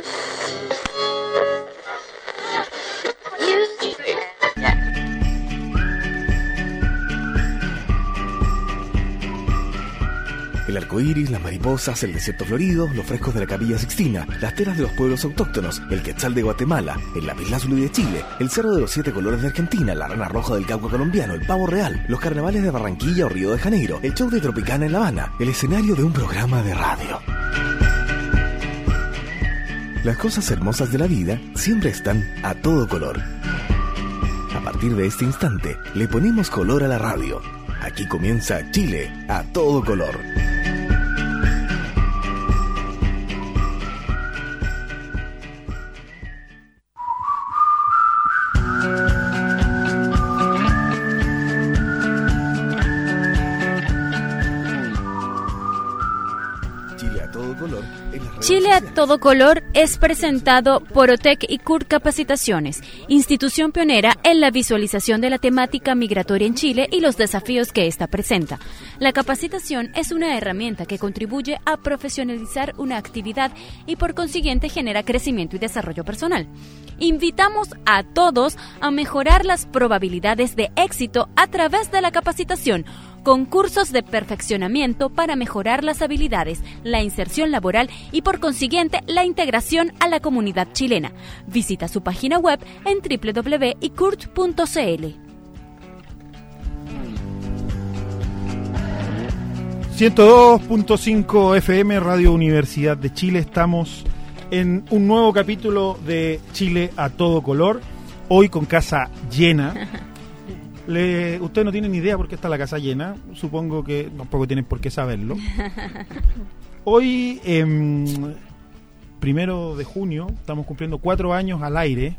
El arco iris, las mariposas, el desierto florido, los frescos de la Capilla Sixtina, las telas de los pueblos autóctonos, el quetzal de Guatemala, el lapislázuli de Chile, el cerro de los 7 colores de Argentina, la rana roja del Cauca colombiano, el pavo real, los carnavales de Barranquilla o Río de Janeiro, el show de Tropicana en La Habana, el escenario de un programa de radio. Las cosas hermosas de la vida siempre están a todo color. A partir de este instante, le ponemos color a la radio. Aquí comienza Chile a todo color. Chile a todo color es presentado por OTEC y CUR Capacitaciones, institución pionera en la visualización de la temática migratoria en Chile y los desafíos que ésta presenta. La capacitación es una herramienta que contribuye a profesionalizar una actividad y por consiguiente genera crecimiento y desarrollo personal. Invitamos a todos a mejorar las probabilidades de éxito a través de la capacitación, con cursos de perfeccionamiento para mejorar las habilidades, la inserción laboral y por consiguiente la integración a la comunidad chilena. Visita su página web en www.icurt.cl. ...102.5 FM, Radio Universidad de Chile. Estamos en un nuevo capítulo de Chile a todo color. Hoy con casa llena. Ustedes no tienen ni idea por qué está la casa llena. Supongo que tampoco tienen por qué saberlo. Hoy, 1 de junio, estamos cumpliendo 4 años al aire.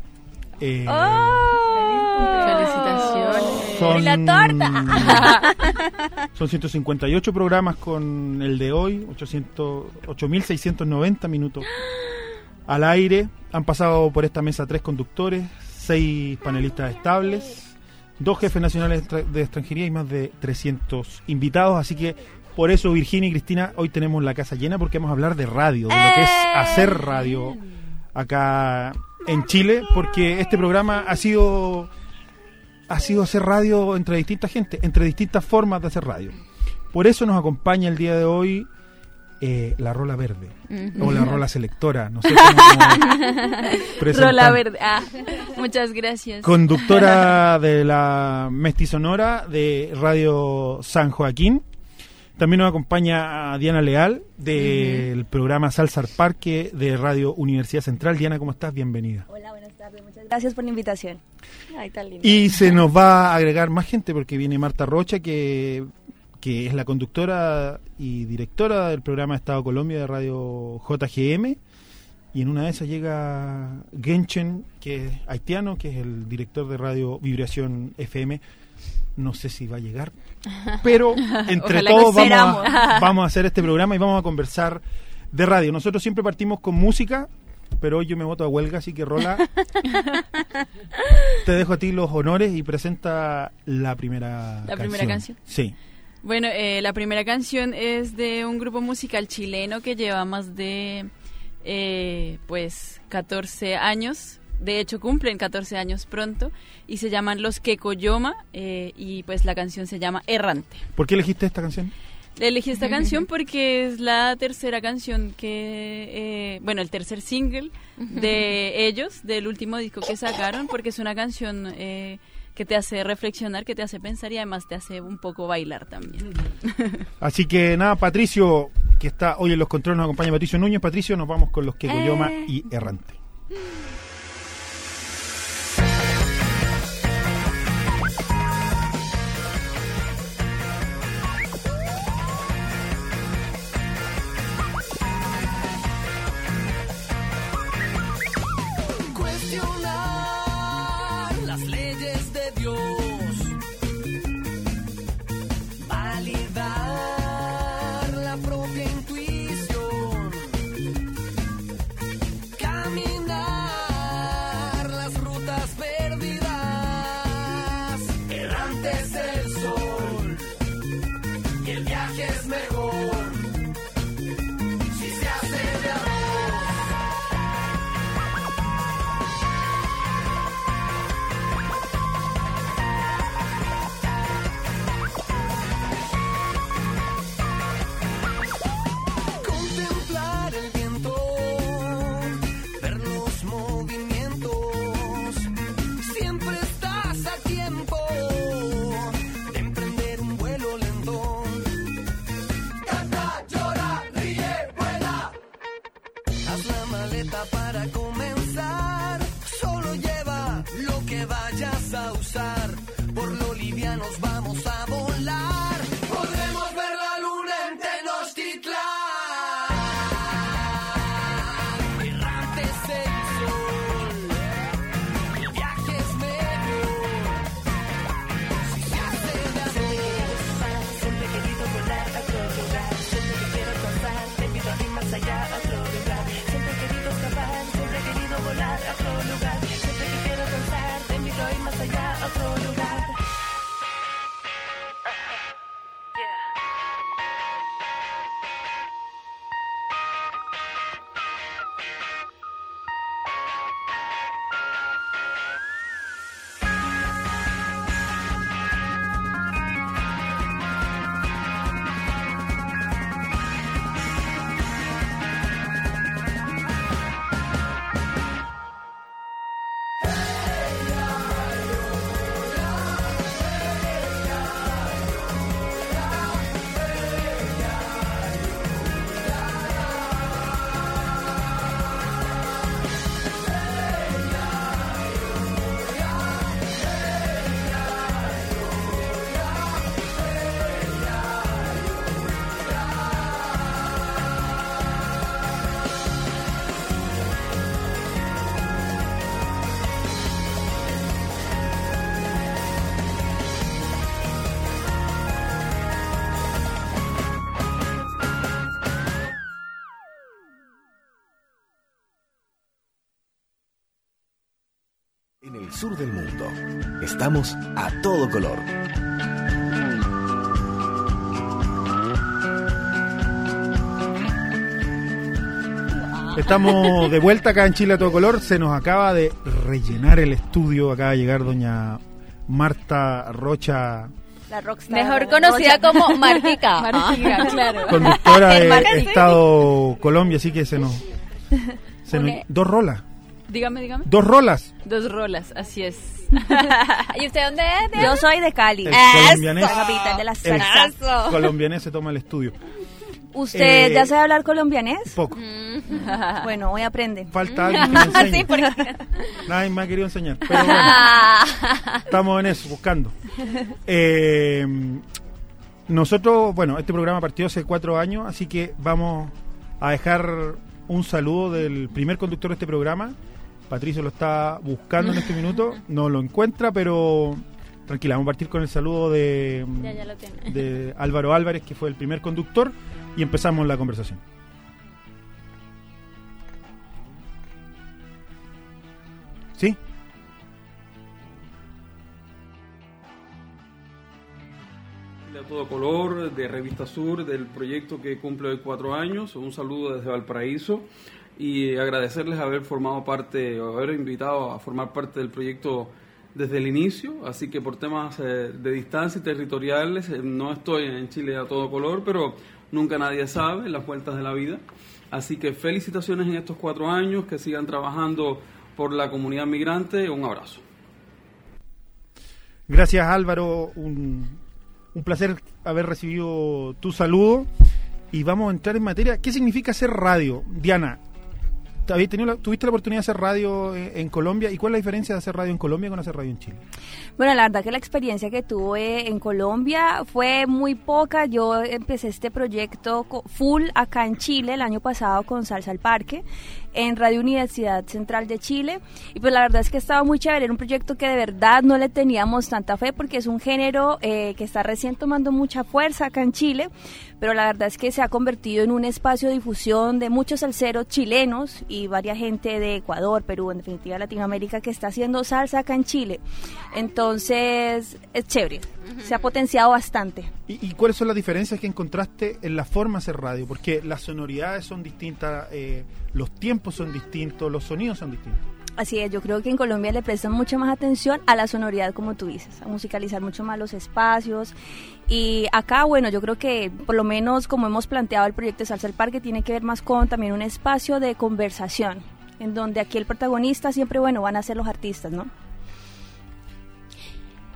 ¡Felicitaciones! Son, ¡Y la torta! Son 158 programas con el de hoy, 8.690 minutos al aire. Han pasado por esta mesa 3 conductores, 6 panelistas estables, 2 jefes nacionales de extranjería y más de 300 invitados. Así que por eso, Virginia y Cristina, hoy tenemos la casa llena porque vamos a hablar de radio, de lo que es hacer radio acá en Chile, porque este programa ha sido hacer radio entre distintas gente, entre distintas formas de hacer radio. Por eso nos acompaña el día de hoy la Rola Verde, o la Rola Selectora, no sé cómo presentar. Rola Verde, muchas gracias. Conductora de la Mestizonora de Radio San Joaquín. También nos acompaña a Diana Leal del programa Salsa al Parque de Radio Universidad Central. Diana, ¿cómo estás? Bienvenida. Hola, buenas tardes. Muchas gracias por la invitación. Ay, tan lindo. Y se nos va a agregar más gente porque viene Marta Rocha, que es la conductora y directora del programa Estado Colombia de Radio JGM. Y en una de esas llega Genchen, que es haitiano, que es el director de Radio Vibración FM. No sé si va a llegar, pero entre todos vamos a hacer este programa y vamos a conversar de radio. Nosotros siempre partimos con música, pero hoy yo me voto a huelga, así que Rola, te dejo a ti los honores y presenta la primera canción. ¿Primera canción? Sí. Bueno, la primera canción es de un grupo musical chileno que lleva más de 14 años. De hecho, cumplen 14 años pronto y se llaman Los Quecoyoma y pues la canción se llama Errante. ¿Por qué elegiste esta canción? Elegí esta canción porque es la tercera canción que, el tercer single de ellos, del último disco que sacaron, porque es una canción que te hace reflexionar, que te hace pensar y además te hace un poco bailar también. Así que nada, Patricio, que está hoy en los controles, nos acompaña Patricio Núñez. Patricio, nos vamos con Los Quecoyoma y Errante. Caminar la maleta para comenzar. Solo lleva lo que vayas a usar. Por lo livianos vamos a volar. Podremos ver la luna en Tenochtitlán. Errante es el sol. El viaje es mejor si se hace de amor. Siempre he querido volar a otro lugar. Siempre que quiero alcanzar, te pido a ir más allá a otro lugar. Siempre he querido escapar, siempre he querido volar a otro lugar. Siempre que quiero alcanzar, te pido a ir más allá a otro lugar. En el sur del mundo, estamos a todo color. Estamos de vuelta acá en Chile a todo color. Se nos acaba de rellenar el estudio. Acaba de llegar doña Marta Rocha, La rockstar. Mejor conocida como Martica. Martica, claro. conductora de Martica, sí. Estado Colombia, así que se nos Pone- dos rolas. Dígame. 2 rolas. 2 rolas, así es. ¿Y usted dónde es? Yo soy de Cali, El la colombianés. capital de la El salsa. Eso. colombianés se toma el estudio. ¿Usted ya sabe hablar colombianés? Poco. Bueno, hoy aprende. Falta alguien que me enseñe. Sí, porque... Nadie me ha querido enseñar. Pero bueno, estamos en eso, buscando. Nosotros, bueno, este programa partió hace 4 años, así que vamos a dejar un saludo del primer conductor de este programa. Patricio lo está buscando en este minuto, no lo encuentra, pero tranquila, vamos a partir con el saludo de, Ya lo tiene. de Álvaro Álvarez, que fue el primer conductor, y empezamos la conversación. ¿Sí? A todo color, de Revista Sur, del proyecto que cumple hoy 4 años. Un saludo desde Valparaíso y agradecerles haber formado parte o haber invitado a formar parte del proyecto desde el inicio. Así que por temas de distancia y territoriales no estoy en Chile a todo color, pero nunca nadie sabe, las vueltas de la vida. Así que felicitaciones en estos 4 años, que sigan trabajando por la comunidad migrante. Un abrazo. Gracias, Álvaro. Un placer haber recibido tu saludo. Y vamos a entrar en materia. ¿Qué significa hacer radio? Diana, ¿tuviste la oportunidad de hacer radio en Colombia? ¿Y cuál es la diferencia de hacer radio en Colombia con hacer radio en Chile? Bueno, la verdad que la experiencia que tuve en Colombia fue muy poca. Yo empecé este proyecto full acá en Chile el año pasado con Salsa al Parque en Radio Universidad Central de Chile, y pues la verdad es que estaba muy chévere. Era un proyecto que de verdad no le teníamos tanta fe porque es un género que está recién tomando mucha fuerza acá en Chile, pero la verdad es que se ha convertido en un espacio de difusión de muchos salseros chilenos y varias gente de Ecuador, Perú, en definitiva Latinoamérica, que está haciendo salsa acá en Chile. Entonces es chévere, se ha potenciado bastante. ¿Y cuáles son las diferencias que encontraste en la forma de hacer radio? Porque las sonoridades son distintas, los tiempos son distintos, los sonidos son distintos. Así es, yo creo que en Colombia le prestan mucha más atención a la sonoridad, como tú dices, a musicalizar mucho más los espacios. Y acá, bueno, yo creo que por lo menos como hemos planteado el proyecto de Salsa al Parque, tiene que ver más con también un espacio de conversación, en donde aquí el protagonista siempre, bueno, van a ser los artistas, ¿no?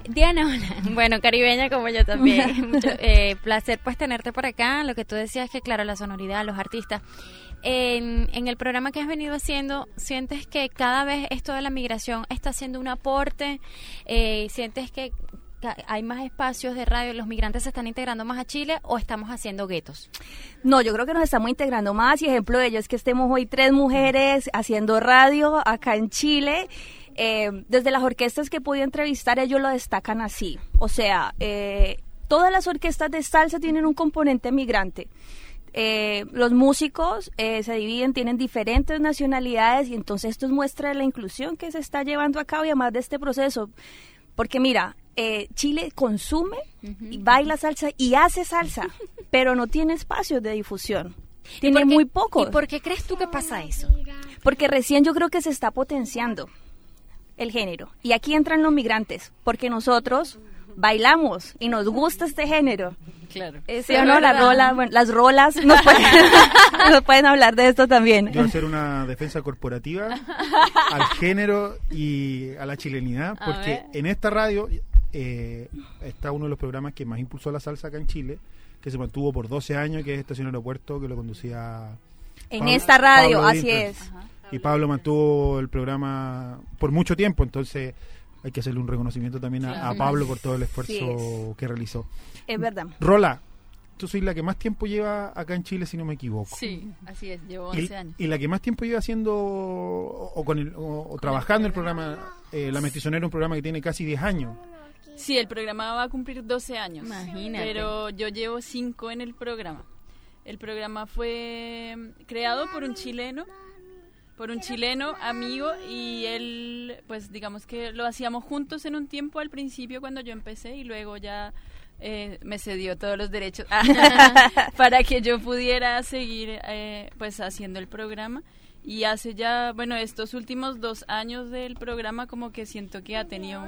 Diana, hola. Bueno, caribeña como yo también. Mucho, placer pues tenerte por acá. Lo que tú decías es que claro, la sonoridad, los artistas. En el programa que has venido haciendo, ¿sientes que cada vez esto de la migración está haciendo un aporte? ¿Sientes que hay más espacios de radio, los migrantes se están integrando más a Chile o estamos haciendo guetos? No, yo creo que nos estamos integrando más y ejemplo de ello es que estemos hoy 3 mujeres haciendo radio acá en Chile. Desde las orquestas que he podido entrevistar, ellos lo destacan así. O sea, todas las orquestas de salsa tienen un componente migrante. Los músicos se dividen, tienen diferentes nacionalidades y entonces esto es muestra de la inclusión que se está llevando a cabo y además de este proceso. Porque mira, Chile consume y baila salsa y hace salsa, pero no tiene espacios de difusión. Tiene muy pocos. ¿Y por qué crees tú que pasa eso? Porque recién yo creo que se está potenciando el género. Y aquí entran los migrantes, porque nosotros bailamos y nos gusta este género. Claro. ¿Sí o no? Las rolas, nos pueden hablar de esto también. Yo voy a hacer una defensa corporativa al género y a la chilenidad, porque en esta radio está uno de los programas que más impulsó la salsa acá en Chile, que se mantuvo por 12 años, que es Estación Aeropuerto, que lo conducía en esta radio, Pablo así Dinter. es. Y Pablo mantuvo el programa por mucho tiempo, entonces hay que hacerle un reconocimiento también a Pablo por todo el esfuerzo que realizó. Es verdad. Rola, tú sois la que más tiempo lleva acá en Chile, si no me equivoco. Sí, así es, llevo 11 años. Y la que más tiempo lleva haciendo o trabajando el programa, La Mestizonera, un programa que tiene casi 10 años. Sí, el programa va a cumplir 12 años. Imagínate. Pero yo llevo 5 en el programa. El programa fue creado por un chileno amigo, y él, pues digamos que lo hacíamos juntos en un tiempo al principio cuando yo empecé, y luego ya me cedió todos los derechos para que yo pudiera seguir pues haciendo el programa. Y hace ya, bueno, estos últimos 2 años del programa como que siento que ha tenido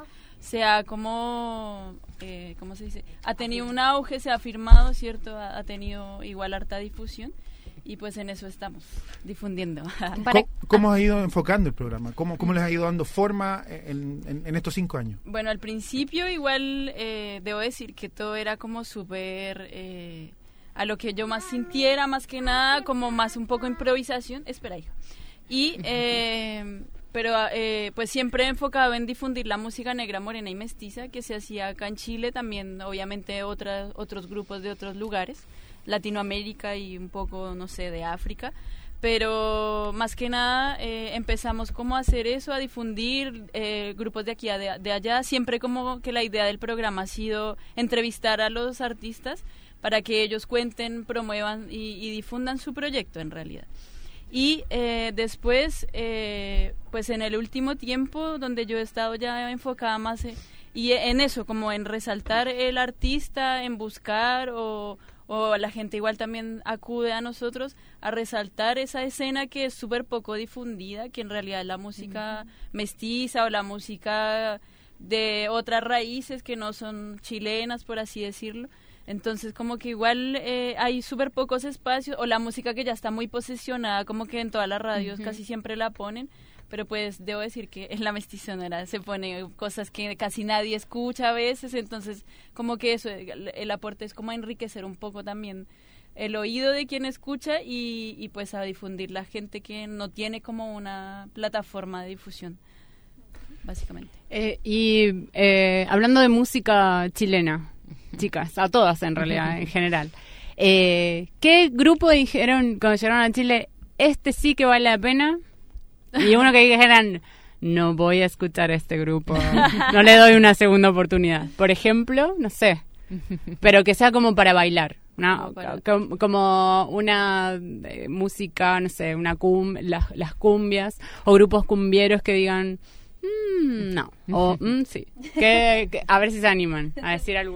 ¿cómo se dice? Ha tenido un auge, se ha firmado, ¿cierto? Ha tenido igual harta difusión. Y pues en eso estamos, difundiendo. ¿Cómo has ido enfocando el programa? ¿Cómo les ha ido dando forma en estos 5 años? Bueno, al principio igual debo decir que todo era como súper a lo que yo más sintiera, más que nada, como más un poco improvisación. Espera, hijo. Y, pero pues siempre enfocado en difundir la música negra, morena y mestiza que se hacía acá en Chile, también obviamente otros grupos de otros lugares. Latinoamérica y un poco, no sé, de África, pero más que nada empezamos como a hacer eso, a difundir grupos de aquí de allá, siempre como que la idea del programa ha sido entrevistar a los artistas para que ellos cuenten, promuevan y difundan su proyecto en realidad. Y después, pues en el último tiempo, donde yo he estado ya enfocada más y en eso, como en resaltar el artista, en buscar o la gente igual también acude a nosotros a resaltar esa escena que es súper poco difundida, que en realidad es la música mestiza o la música de otras raíces que no son chilenas, por así decirlo. Entonces como que igual hay súper pocos espacios, o la música que ya está muy posicionada, como que en todas las radios casi siempre la ponen, pero pues debo decir que en la Mestizonera se pone cosas que casi nadie escucha a veces, entonces como que eso, el aporte es como a enriquecer un poco también el oído de quien escucha y pues a difundir la gente que no tiene como una plataforma de difusión, básicamente. Hablando de música chilena, chicas, a todas en realidad, en general, ¿qué grupo dijeron cuando llegaron a Chile, este sí que vale la pena? Y uno que dijeran, no voy a escuchar a este grupo, no le doy una segunda oportunidad. Por ejemplo, no sé, pero que sea como para bailar, ¿no? Como una música, no sé, las cumbias, o grupos cumbieros que digan, no, o sí, que a ver si se animan a decir alguna.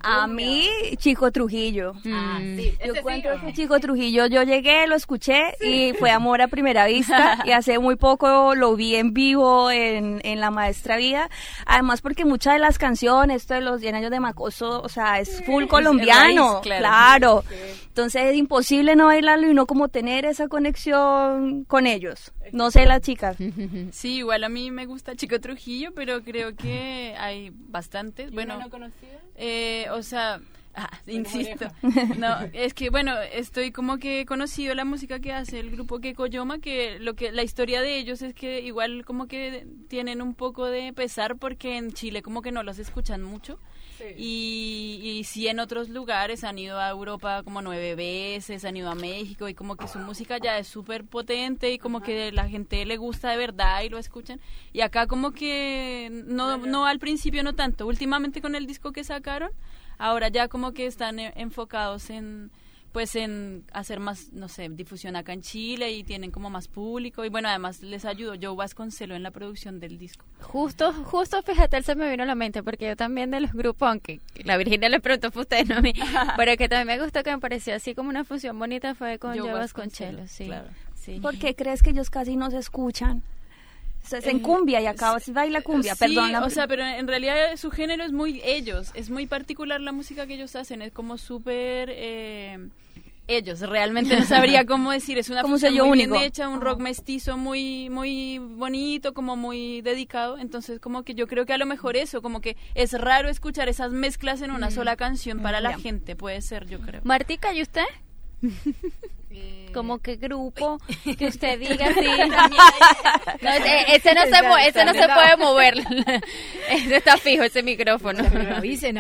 A mí, Chico Trujillo. Sí, Yo encuentro que Chico Trujillo, yo llegué, lo escuché y fue amor a primera vista y hace muy poco lo vi en vivo en La Maestra Vida, además porque muchas de las canciones, esto de los 10 años de Macoso, o sea, es full colombiano, raíz, claro. Entonces es imposible no bailarlo y no como tener esa conexión con ellos. No sé las chicas. Sí, igual a mí me gusta Chico Trujillo, pero creo que hay bastantes. Bueno, o sea, insisto, no, es que bueno, estoy como que he conocido la música que hace el grupo Kekoyoma, que la historia de ellos es que igual como que tienen un poco de pesar porque en Chile como que no los escuchan mucho. Y sí en otros lugares han ido a Europa como 9 veces, han ido a México y como que su música ya es súper potente y como que la gente le gusta de verdad y lo escuchan. Y acá como que no al principio no tanto, últimamente con el disco que sacaron, ahora ya como que están enfocados en hacer más, no sé, difusión acá en Chile y tienen como más público y bueno, además les ayudó Joe Vasconcelos en la producción del disco. Justo, fíjate, él se me vino a la mente, porque yo también de los grupos, aunque la Virginia le preguntó fue usted, no a mí, pero que también me gustó, que me pareció así como una fusión bonita, fue con Joe Vasconcelos, sí. Claro. Sí. ¿Por qué crees que ellos casi no se escuchan? Se en cumbia y acá se baila cumbia, sí, perdón. O sea, pero en realidad su género es muy ellos, es muy particular la música que ellos hacen, es como súper ellos, realmente no sabría cómo decir, es una como fusión sello muy único. bien hecha, un rock mestizo muy muy bonito, como muy dedicado, entonces como que yo creo que a lo mejor eso, como que es raro escuchar esas mezclas en una sola canción para la gente, puede ser, yo creo. Martica, ¿y usted? Como que grupo que usted diga así. No, ese no se puede mover. Ese está fijo, ese micrófono. Pero avisen.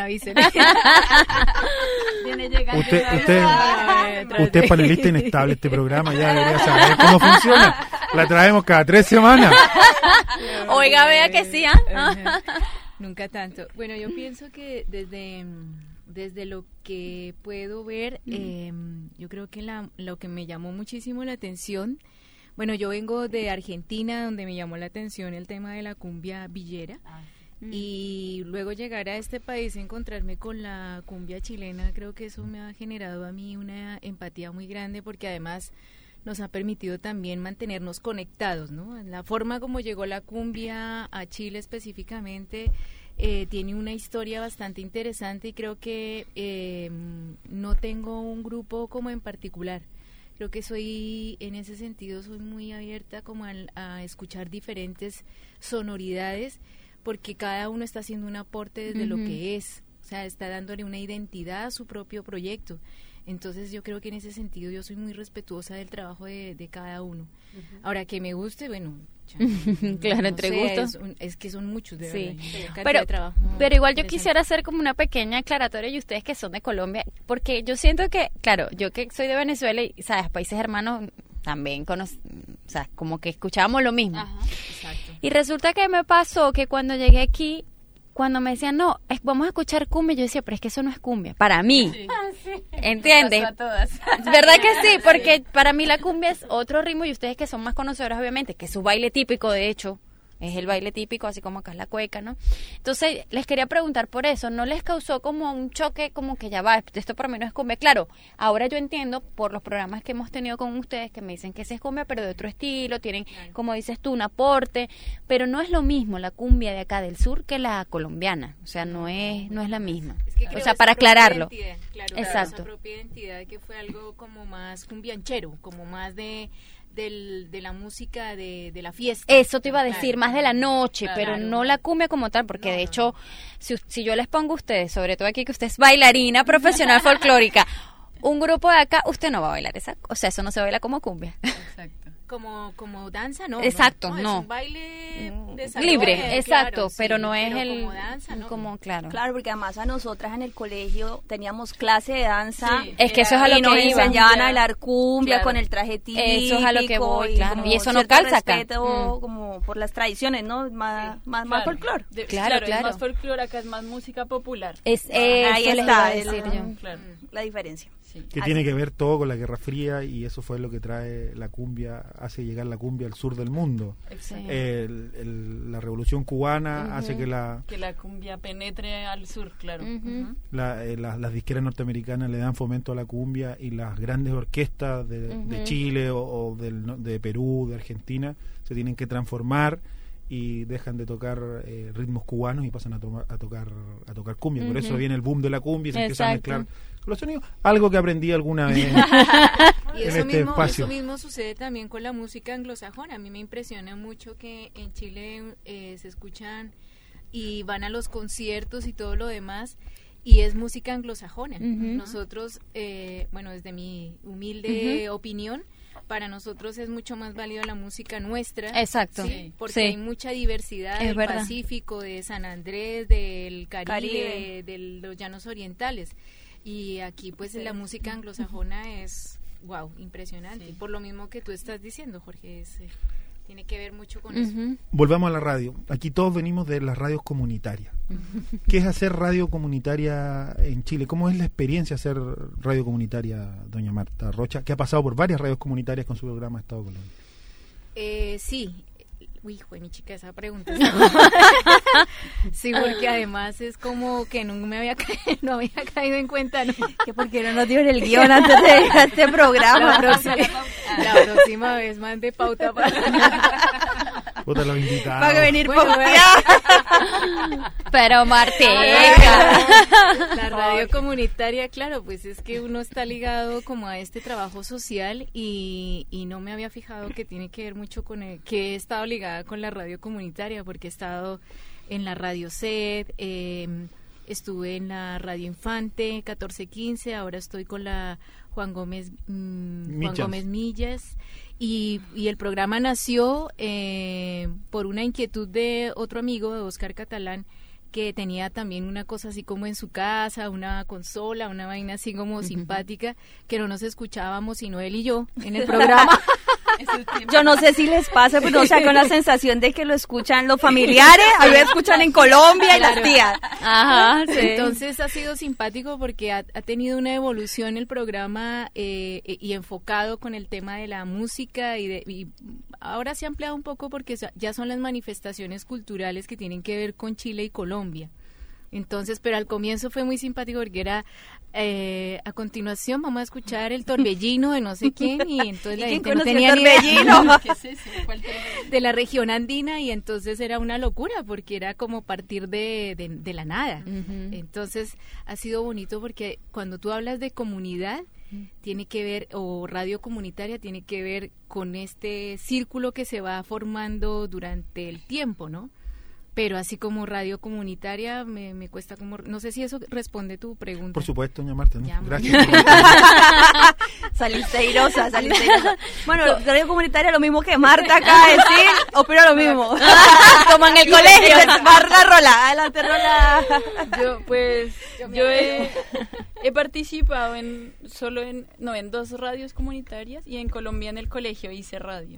Viene llegando Usted es panelista inestable este programa, ya debería saber cómo funciona. La traemos cada 3 semanas. Oiga, vea que sí, Nunca tanto. Bueno, yo pienso que desde lo que puedo ver, yo creo que lo que me llamó muchísimo la atención, bueno, yo vengo de Argentina, donde me llamó la atención el tema de la cumbia villera, y luego llegar a este país, encontrarme con la cumbia chilena, creo que eso me ha generado a mí una empatía muy grande, porque además nos ha permitido también mantenernos conectados, ¿no? La forma como llegó la cumbia a Chile específicamente tiene una historia bastante interesante y creo que no tengo un grupo como en particular. Creo que en ese sentido, soy muy abierta como a escuchar diferentes sonoridades, porque cada uno está haciendo un aporte desde lo que es, o sea, está dándole una identidad a su propio proyecto. Entonces yo creo que en ese sentido yo soy muy respetuosa del trabajo de cada uno. Ahora, que me guste, bueno, claro, entre gustos. Es que son muchos, de verdad. Pero, pero igual yo quisiera hacer como una pequeña aclaratoria, y ustedes que son de Colombia, porque yo siento que, claro, yo que soy de Venezuela y, sabes, países hermanos también o sea, como que escuchábamos lo mismo. Ajá, exacto. Y resulta que me pasó que cuando llegué aquí, cuando me decían, no, vamos a escuchar cumbia, yo decía, pero es que eso no es cumbia, para mí. Sí. ¿Entiendes? A todas. ¿Verdad que sí? Porque para mí la cumbia es otro ritmo, y ustedes que son más conocedores, obviamente, que su baile típico, de hecho, es el baile típico, así como acá es la cueca, ¿no? Entonces, les quería preguntar por eso, ¿no les causó como un choque, como que ya va, esto para mí no es cumbia? Claro, ahora yo entiendo por los programas que hemos tenido con ustedes, que me dicen que sí es cumbia, pero de otro estilo, tienen, como dices tú, un aporte, pero no es lo mismo la cumbia de acá del sur que la colombiana, o sea, no es la misma. Es que creo o sea, esa para aclararlo. Claro, exacto. Esa propia identidad, que fue algo como más cumbianchero, como más de la música de la fiesta. Eso te iba a decir, Claro, más de la noche, claro, pero claro. no la cumbia como tal, porque de hecho, si yo les pongo a ustedes, sobre todo aquí que usted es bailarina profesional folclórica, un grupo de acá, usted no va a bailar esa, o sea, eso no se baila como cumbia. Exacto. Como danza, no. Exacto, no. no. Es un baile de salón, Libre, exacto, claro, pero sí, no es pero el como danza, ¿no? como claro. Claro, porque además a nosotras en el colegio teníamos clase de danza. Sí, Es que eso es a lo y nos que iba. enseñaban a bailar cumbia Claro. con el traje típico. Eso es a lo que voy, claro. como Y eso no cierto calza acá. respeto como por las tradiciones, ¿no? Más folclore. Claro, Es más folclore, acá es más música popular. Es Ahí eso les iba está a decir yo. Claro. la diferencia. Sí. Que tiene que ver todo con la Guerra Fría, y eso fue lo que trae la cumbia, hace llegar la cumbia al sur del mundo. Exacto. La Revolución Cubana hace que la cumbia penetre al sur, claro. las disqueras norteamericanas le dan fomento a la cumbia, y las grandes orquestas de Chile o de Perú, de Argentina, se tienen que transformar y dejan de tocar ritmos cubanos y pasan a tocar cumbia. Por eso viene el boom de la cumbia y se empieza a mezclar con los sonidos. Algo que aprendí alguna vez y en este espacio. Eso mismo sucede también con la música anglosajona. A mí me impresiona mucho que en Chile se escuchan y van a los conciertos y todo lo demás, y es música anglosajona. Nosotros, desde mi humilde opinión, para nosotros es mucho más válida la música nuestra. Exacto. ¿sí? Porque hay mucha diversidad del Pacífico, de San Andrés, del Caribe, de los llanos orientales. Y aquí pues la música anglosajona es, wow, impresionante. Sí. Por lo mismo que tú estás diciendo, Jorge, tiene que ver mucho con eso. Volvamos a la radio. Aquí todos venimos de las radios comunitarias. ¿Qué es hacer radio comunitaria en Chile? ¿Cómo es la experiencia hacer radio comunitaria, doña Marta Rocha, que ha pasado por varias radios comunitarias con su programa Estado Colombia? Sí. Uy, fue mi chica esa pregunta. Sí, porque además es como que no había caído en cuenta, ¿no? Que porque no nos dieron el guión antes de este programa. La próxima vez mande pauta para los invitados. Para venir Pero Marteca. La radio comunitaria, claro, pues es que uno está ligado como a este trabajo social, y no me había fijado que tiene que ver mucho con que he estado ligada con la radio comunitaria, porque he estado en la Radio SED, estuve en la Radio Infante 1415, ahora estoy con la Juan Gómez Millas, y el programa nació por una inquietud de otro amigo, de Oscar Catalán, que tenía también una cosa así como en su casa, una consola, una vaina así como simpática, que no nos escuchábamos sino él y yo en el programa. Yo no sé si les pasa, pero con la sensación de que lo escuchan los familiares, a lo escuchan en Colombia y las tías. Ajá, sí. Entonces ha sido simpático porque ha tenido una evolución el programa y enfocado con el tema de la música, y ahora se ha ampliado un poco porque ya son las manifestaciones culturales que tienen que ver con Chile y Colombia. Entonces, pero al comienzo fue muy simpático porque era, a continuación vamos a escuchar el torbellino de no sé quién, y entonces la gente no tenía ni idea. ¿Qué es eso? ¿Cuál torbellino? De la región andina, y entonces era una locura porque era como partir de la nada. Entonces ha sido bonito porque cuando tú hablas de comunidad, tiene que ver, o radio comunitaria, tiene que ver con este círculo que se va formando durante el tiempo, ¿no? Pero así como radio comunitaria me cuesta como... No sé si eso responde tu pregunta. Por supuesto, doña Marta. ¿No? Gracias. Saliste airosa. Bueno, radio comunitaria lo mismo que Marta acaba de decir, opino lo mismo. Como en el colegio. Marta Rola, adelante Rola. Yo he participado en 2 radios comunitarias, y en Colombia en el colegio hice radio.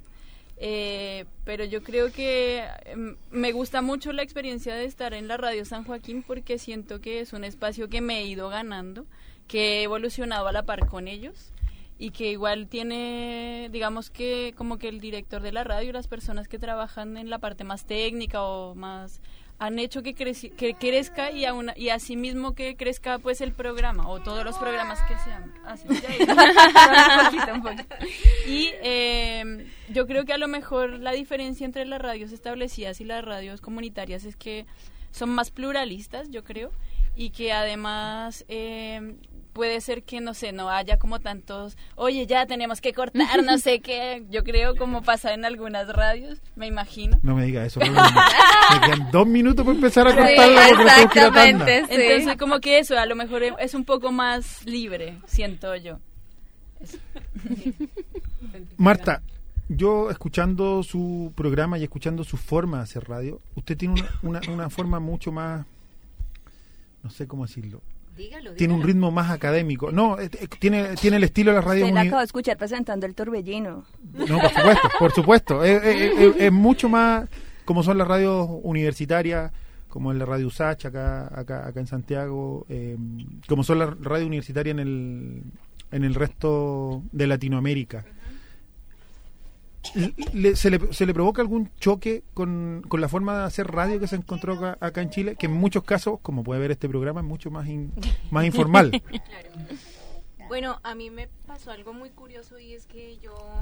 Pero yo creo que me gusta mucho la experiencia de estar en la Radio San Joaquín, porque siento que es un espacio que me he ido ganando, que he evolucionado a la par con ellos, y que igual tiene, digamos que como que el director de la radio y las personas que trabajan en la parte más técnica o más han hecho que crezca, y asimismo que crezca pues el programa o todos los programas que se hacen. Un poquito. Y yo creo que a lo mejor la diferencia entre las radios establecidas y las radios comunitarias es que son más pluralistas, yo creo, y que además puede ser que, no sé, no haya como tantos, oye, ya tenemos que cortar, no sé qué, yo creo como pasa en algunas radios, me imagino. No me diga eso, me quedan 2 minutos para empezar a cortarla. Exactamente, sí. Entonces como que eso, a lo mejor es un poco más libre, siento yo. Marta, yo escuchando su programa y escuchando su forma de hacer radio, usted tiene una forma mucho más, no sé cómo decirlo. Dígalo. Tiene un ritmo más académico. No, tiene el estilo de la radio. Se la acabo de escuchar presentando el torbellino. No, por supuesto. Es mucho más como son las radios universitarias, como en la Radio USACH acá en Santiago, como son las radios universitarias en en el resto de Latinoamérica. ¿Se le provoca algún choque con la forma de hacer radio que se encontró acá en Chile? Que en muchos casos, como puede ver este programa, es mucho más informal. Claro. Bueno, a mí me pasó algo muy curioso y es que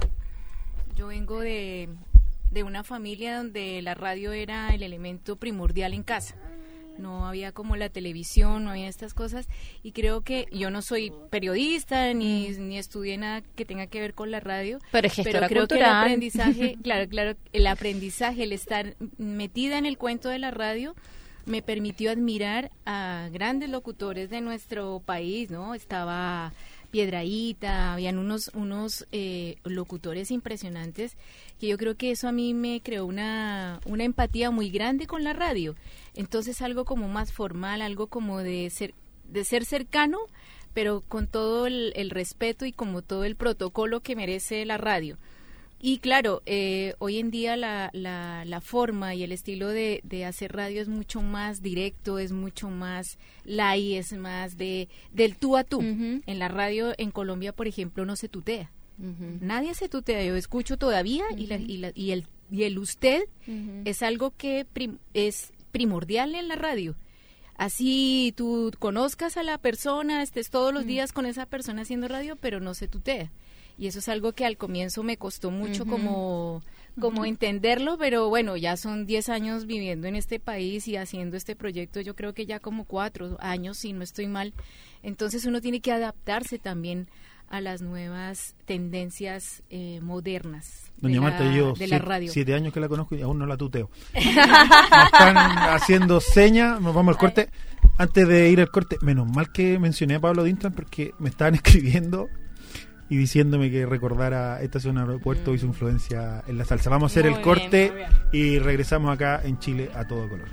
yo vengo de una familia donde la radio era el elemento primordial en casa. No había como la televisión, no había estas cosas, y creo que yo no soy periodista ni estudié nada que tenga que ver con la radio, pero gestora creo cultural. que el aprendizaje, claro, el aprendizaje, el estar metida en el cuento de la radio me permitió admirar a grandes locutores de nuestro país, ¿no? Estaba Piedrahíta, habían unos locutores impresionantes, que yo creo que eso a mí me creó una empatía muy grande con la radio. Entonces algo como más formal, algo como de ser cercano, pero con todo el respeto y como todo el protocolo que merece la radio. Y claro, hoy en día la forma y el estilo de hacer radio es mucho más directo, es mucho más light, es más del tú a tú. Uh-huh. En la radio en Colombia, por ejemplo, no se tutea. Uh-huh. Nadie se tutea. Yo escucho todavía uh-huh. y el usted uh-huh. es algo que es primordial en la radio. Así tú conozcas a la persona, estés todos los días con esa persona haciendo radio, pero no se tutea. Y eso es algo que al comienzo me costó mucho uh-huh. como entenderlo, pero bueno, ya son 10 años viviendo en este país y haciendo este proyecto, yo creo que ya como 4 años, si no estoy mal. Entonces uno tiene que adaptarse también a las nuevas tendencias modernas de la radio. 7 años que la conozco y aún no la tuteo. Me están haciendo señas, nos vamos al corte. Antes de ir al corte, menos mal que mencioné a Pablo Dintran porque me estaban escribiendo y diciéndome que recordara Estación Aeropuerto y su influencia en la salsa. Vamos a hacer el corte y regresamos acá en Chile a todo color.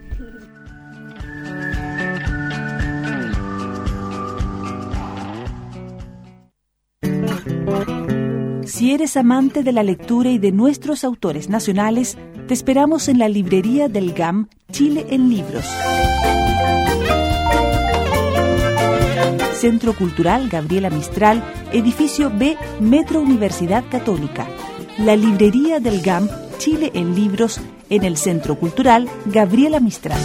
Si eres amante de la lectura y de nuestros autores nacionales, te esperamos en la librería del GAM Chile en Libros. Centro Cultural Gabriela Mistral, edificio B, Metro Universidad Católica. La librería del GAM Chile en Libros en el Centro Cultural Gabriela Mistral.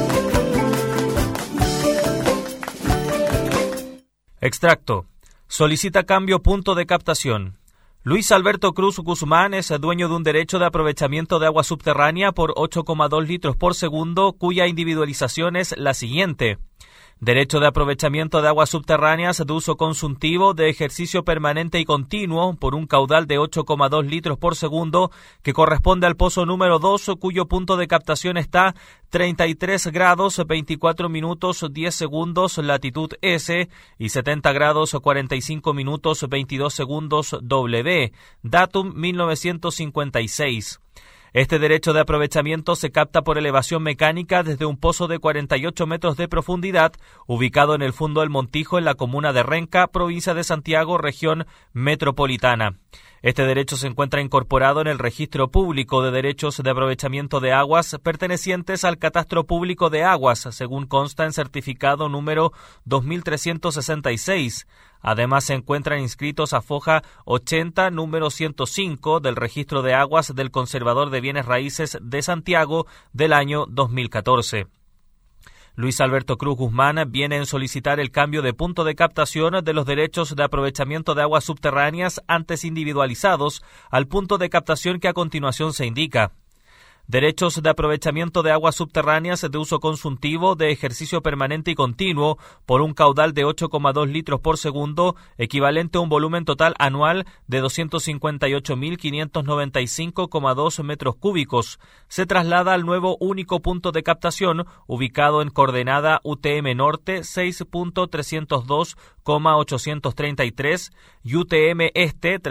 Extracto. Solicita cambio punto de captación. Luis Alberto Cruz Guzmán es dueño de un derecho de aprovechamiento de agua subterránea por 8,2 litros por segundo, cuya individualización es la siguiente. Derecho de aprovechamiento de aguas subterráneas de uso consultivo de ejercicio permanente y continuo por un caudal de 8,2 litros por segundo que corresponde al pozo número 2, cuyo punto de captación está 33 grados 24 minutos 10 segundos latitud S y 70 grados 45 minutos 22 segundos W, datum 1956. Este derecho de aprovechamiento se capta por elevación mecánica desde un pozo de 48 metros de profundidad, ubicado en el Fundo del Montijo, en la comuna de Renca, provincia de Santiago, región metropolitana. Este derecho se encuentra incorporado en el Registro Público de Derechos de Aprovechamiento de Aguas pertenecientes al Catastro Público de Aguas, según consta en certificado número 2366. Además, se encuentran inscritos a foja 80, número 105 del Registro de Aguas del Conservador de Bienes Raíces de Santiago del año 2014. Luis Alberto Cruz Guzmán viene en solicitar el cambio de punto de captación de los derechos de aprovechamiento de aguas subterráneas antes individualizados al punto de captación que a continuación se indica. Derechos de aprovechamiento de aguas subterráneas de uso consultivo de ejercicio permanente y continuo por un caudal de 8,2 litros por segundo, equivalente a un volumen total anual de 258.595,2 metros cúbicos. Se traslada al nuevo único punto de captación, ubicado en coordenada UTM Norte 6.302,833 y UTM Este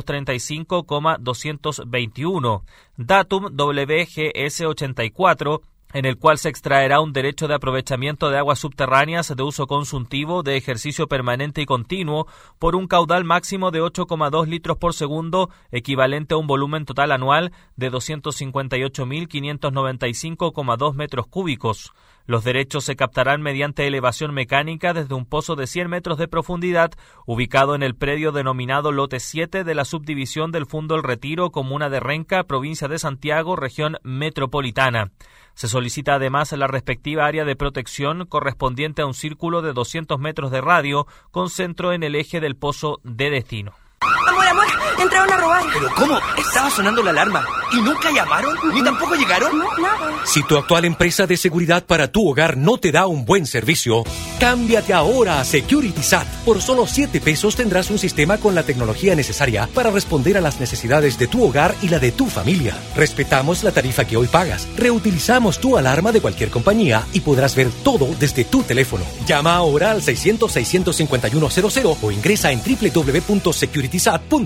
335,221. Datum WGS84, en el cual se extraerá un derecho de aprovechamiento de aguas subterráneas de uso consultivo de ejercicio permanente y continuo por un caudal máximo de 8,2 litros por segundo, equivalente a un volumen total anual de 258.595,2 metros cúbicos. Los derechos se captarán mediante elevación mecánica desde un pozo de 100 metros de profundidad, ubicado en el predio denominado Lote 7 de la subdivisión del Fundo El Retiro, comuna de Renca, provincia de Santiago, región metropolitana. Se solicita además la respectiva área de protección correspondiente a un círculo de 200 metros de radio, con centro en el eje del pozo de destino. Amor, entraron a robar. ¿Pero cómo? Estaba sonando la alarma. ¿Y nunca llamaron? ¿Ni tampoco llegaron? No, nada. Si tu actual empresa de seguridad para tu hogar no te da un buen servicio, cámbiate ahora a Securitysat. Por solo 7 pesos tendrás un sistema con la tecnología necesaria para responder a las necesidades de tu hogar y la de tu familia. Respetamos la tarifa que hoy pagas, reutilizamos tu alarma de cualquier compañía y podrás ver todo desde tu teléfono. Llama ahora al 600-651-00 o ingresa en www.securitysat.cl.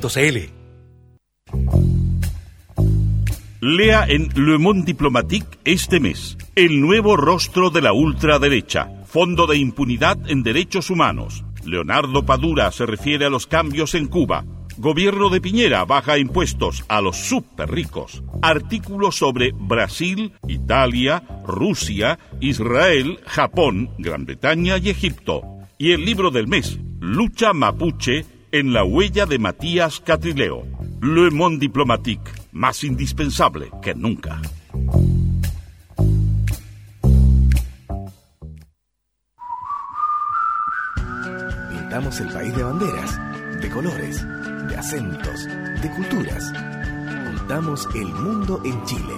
Lea en Le Monde Diplomatique este mes: el nuevo rostro de la ultraderecha, Fondo de Impunidad en Derechos Humanos. Leonardo Padura se refiere a los cambios en Cuba. Gobierno de Piñera baja impuestos a los superricos. Artículos sobre Brasil, Italia, Rusia, Israel, Japón, Gran Bretaña y Egipto. Y el libro del mes: Lucha Mapuche en la huella de Matías Catrileo. Le Monde Diplomatique, más indispensable que nunca. Pintamos el país de banderas, de colores, de acentos, de culturas. Juntamos el mundo en Chile.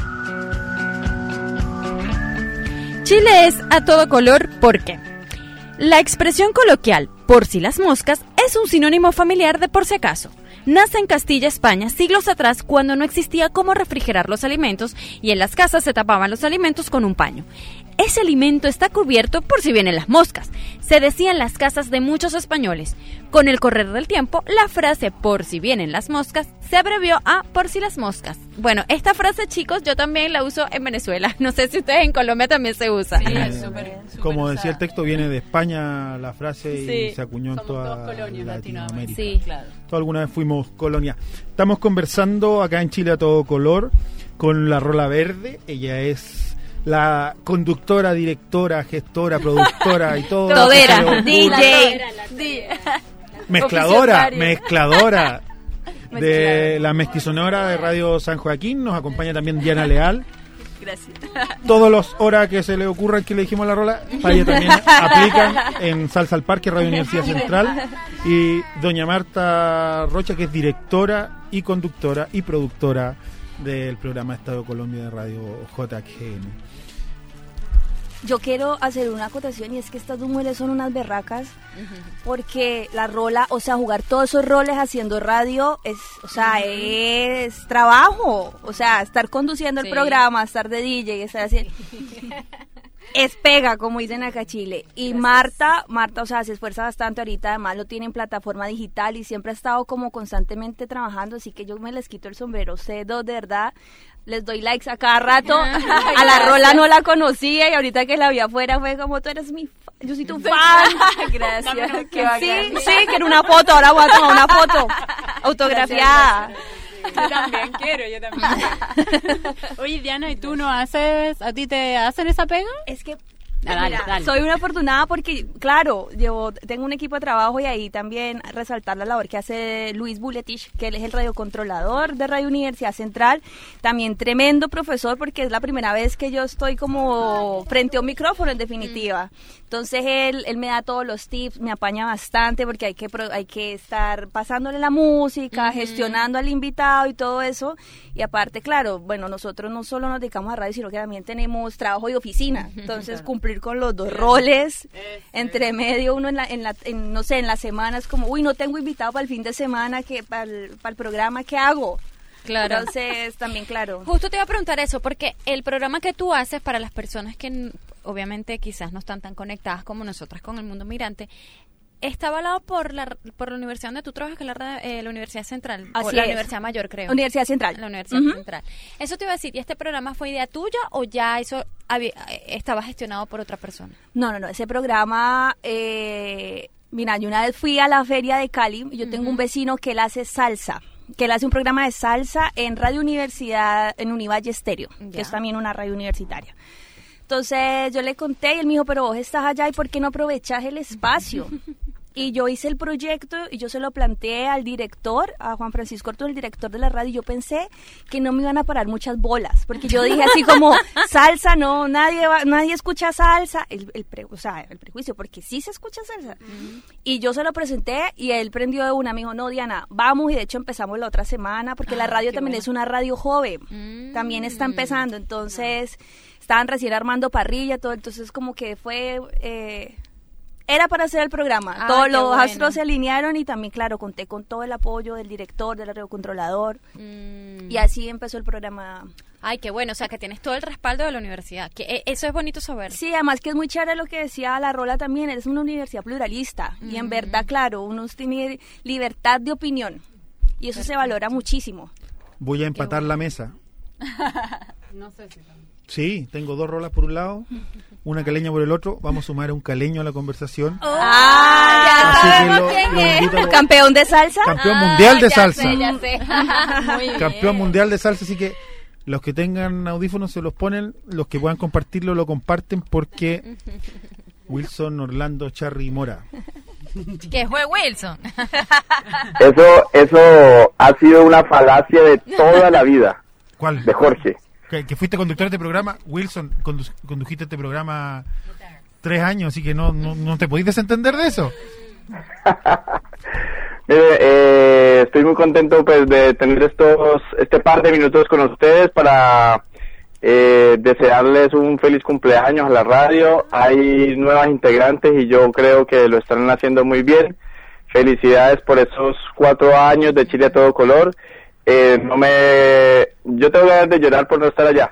Chile es a todo color, ¿por qué? La expresión coloquial, por si las moscas, es un sinónimo familiar de por si acaso. Nace en Castilla, España, siglos atrás, cuando no existía cómo refrigerar los alimentos y en las casas se tapaban los alimentos con un paño. Ese alimento está cubierto por si vienen las moscas, se decía en las casas de muchos españoles. Con el correr del tiempo, la frase por si vienen las moscas se abrevió a por si las moscas. Bueno, esta frase, chicos, yo también la uso en Venezuela. No sé si ustedes en Colombia también se usa. Sí, es súper Como decía el texto, viene de España la frase y Sí. se acuñó en Somos toda todos colonias Latinoamérica. Sí. Claro. Todos alguna vez fuimos colonia. Estamos conversando acá en Chile a todo color con la Rola Verde. Ella es la conductora, directora, gestora, productora y todo. Todera, lo que se le DJ. Mezcladora Oficio de la Mestizonora de Radio San Joaquín. Nos acompaña también Diana Leal. Gracias. Todos los horas que se le ocurran que le dijimos a la Rola, para ella también aplican en Salsa al Parque, Radio Universidad Central. Y doña Marta Rocha, que es directora y conductora y productora del programa Estado Colombia de Radio JGN. Yo quiero hacer una acotación y es que estas dos mujeres son unas berracas porque la Rola, o sea, jugar todos esos roles haciendo radio es, o sea, es trabajo, o sea, estar conduciendo el programa, estar de DJ, estar haciendo... Es pega, como dicen acá en Chile. Y Marta, o sea, se esfuerza bastante ahorita, además lo tiene en plataforma digital y siempre ha estado como constantemente trabajando, así que yo me les quito el sombrero. Cedo, de verdad, les doy likes a cada rato. A la Rola no la conocía y ahorita que la vi afuera fue como, tú eres mi fan, yo soy tu fan. Gracias. Sí, quiero una foto, ahora voy a tomar una foto autografiada. Yo también quiero. Oye, Diana, ¿y tú no haces, a ti te hacen esa pega? Es que Dale. soy una afortunada porque, claro, tengo un equipo de trabajo y ahí también resaltar la labor que hace Luis Buletich, que él es el radiocontrolador de Radio Universidad Central, también tremendo profesor porque es la primera vez que yo estoy como frente a un micrófono en definitiva. Entonces él me da todos los tips, me apaña bastante porque hay que estar pasándole la música, gestionando al invitado y todo eso. Y aparte, claro, bueno, nosotros no solo nos dedicamos a radio, sino que también tenemos trabajo de oficina. Entonces cumplir con los dos roles, entre medio uno no sé, en las semanas como, uy, no tengo invitado para el fin de semana, que para el programa, ¿qué hago? Claro. Entonces, también, claro. Justo te iba a preguntar eso, porque el programa que tú haces para las personas que obviamente quizás no están tan conectadas como nosotras con el mundo migrante, está avalado por la universidad donde tú trabajas, que es la Universidad Central, Así o la es. Universidad Mayor, creo. Universidad Central. La Universidad Central. Eso te iba a decir, ¿y este programa fue idea tuya o ya eso estaba gestionado por otra persona? No, ese programa, mira, yo una vez fui a la feria de Cali y yo tengo un vecino que él hace salsa, que él hace un programa de salsa en Radio Universidad, en Univalle Estéreo, que es también una radio universitaria. Entonces yo le conté y él me dijo, pero vos estás allá y ¿por qué no aprovechás el espacio? Y yo hice el proyecto y yo se lo planteé al director, a Juan Francisco Orto, el director de la radio, y yo pensé que no me iban a parar muchas bolas, porque yo dije así como, salsa, no, nadie escucha salsa, el prejuicio, porque sí se escucha salsa. Y yo se lo presenté y él prendió de una, me dijo, no, Diana, vamos, y de hecho empezamos la otra semana, porque la radio también es una radio joven, también está empezando, entonces estaban recién armando parrilla, todo, entonces como que fue... Era para hacer el programa. Todos los astros se alinearon y también, claro, conté con todo el apoyo del director, del radiocontrolador. Y así empezó el programa. Ay, qué bueno. O sea, que tienes todo el respaldo de la universidad. Que eso es bonito saber. Sí, además que es muy chévere lo que decía la Rola también. Es una universidad pluralista. Y en verdad, claro, uno tiene libertad de opinión. Y eso se valora muchísimo. Voy a empatar la mesa. No sé si... Sí, tengo 2 rolas por un lado, una caleña por el otro. Vamos a sumar a un caleño a la conversación. ¿Campeón de salsa? Campeón mundial de salsa. Ya sé. Campeón mundial de salsa, así que los que tengan audífonos se los ponen, los que puedan compartirlo lo comparten, porque Wilson, Orlando, Charry y Mora. ¿Qué fue Wilson? Eso ha sido una falacia de toda la vida. ¿Cuál? De Jorge. Que fuiste conductor de este programa. Wilson, condujiste este programa 3 años, así que no te podéis desentender de eso. Estoy muy contento pues de tener este par de minutos con ustedes para desearles un feliz cumpleaños a la radio. Hay nuevas integrantes y yo creo que lo están haciendo muy bien. Felicidades por esos 4 años de Chile a todo color. Yo tengo ganas de llorar por no estar allá.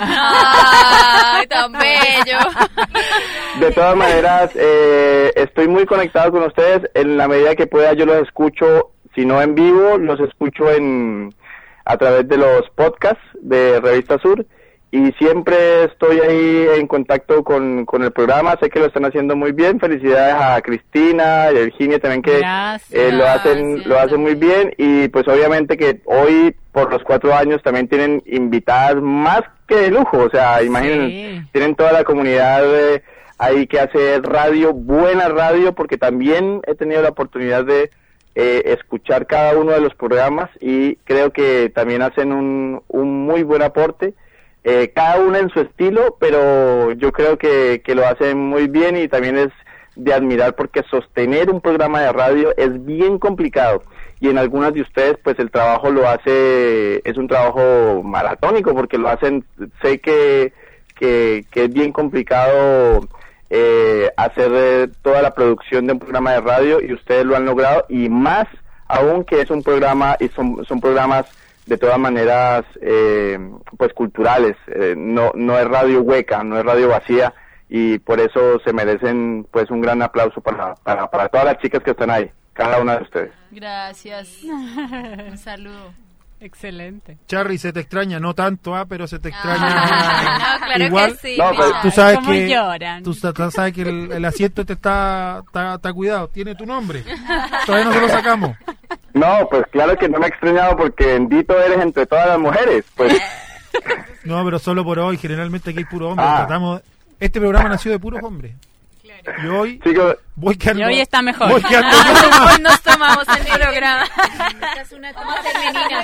¡Ay, tan bello! De todas maneras, estoy muy conectado con ustedes. En la medida que pueda yo los escucho, si no en vivo, los escucho a través de los podcasts de Revista Sur. Y siempre estoy ahí en contacto con el programa. Sé que lo están haciendo muy bien. Felicidades a Cristina y a Virginia también, que lo hacen muy bien. Y pues obviamente que hoy, por los 4 años, también tienen invitadas más que de lujo. O sea, imaginen, tienen toda la comunidad ahí que hace radio, buena radio, porque también he tenido la oportunidad de escuchar cada uno de los programas y creo que también hacen un muy buen aporte. Cada una en su estilo, pero yo creo que lo hacen muy bien y también es de admirar, porque sostener un programa de radio es bien complicado y en algunas de ustedes pues el trabajo es un trabajo maratónico, porque lo hacen, sé que es bien complicado hacer toda la producción de un programa de radio y ustedes lo han logrado, y más aún que es un programa y son programas de todas maneras pues culturales, no es radio hueca, no es radio vacía, y por eso se merecen pues un gran aplauso para todas las chicas que están ahí, cada una de ustedes. Gracias. Un saludo. Excelente. Charry, se te extraña, no tanto, pero se te extraña. No, claro igual. que sí. No, pues, Tú sabes ¿Cómo que lloran? tú sabes que el asiento está cuidado, tiene tu nombre. Todavía no se lo sacamos. No, pues claro que no me he extrañado, porque bendito eres entre todas las mujeres, pues. No, pero solo por hoy, generalmente aquí hay puro hombre. Este programa nació de puros hombres. Y hoy voy quedando. Y hoy está mejor. Voy quedando yo nomás. Hoy nos tomamos el programa. Esta es una toma femenina.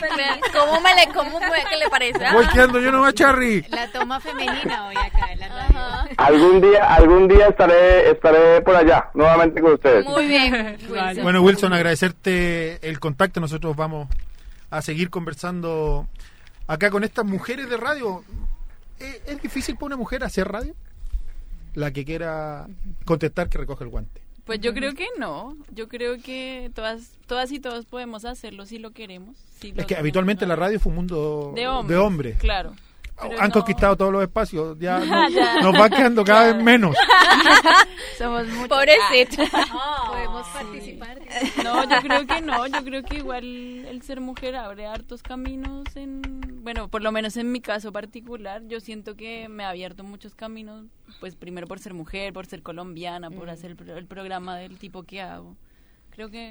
¿Qué le parece? Voy quedando yo nomás, Charry. La toma femenina hoy acá en la radio. Algún día estaré por allá nuevamente con ustedes. Muy bien. Vale. Bueno, Wilson, agradecerte el contacto. Nosotros vamos a seguir conversando acá con estas mujeres de radio. ¿Es difícil para una mujer hacer radio? La que quiera contestar, que recoge el guante. Pues yo creo que no. Yo creo que todas y todos podemos hacerlo si lo queremos. Es que habitualmente la radio fue un mundo de hombres. Claro. Han conquistado todos los espacios, ya nos va quedando cada vez menos. Somos muchos. Pobrecito. Podemos participar. No, yo creo que no. Yo creo que igual el ser mujer abre hartos caminos bueno, por lo menos en mi caso particular, yo siento que me ha abierto muchos caminos, pues primero por ser mujer, por ser colombiana, por hacer el programa del tipo que hago. Creo que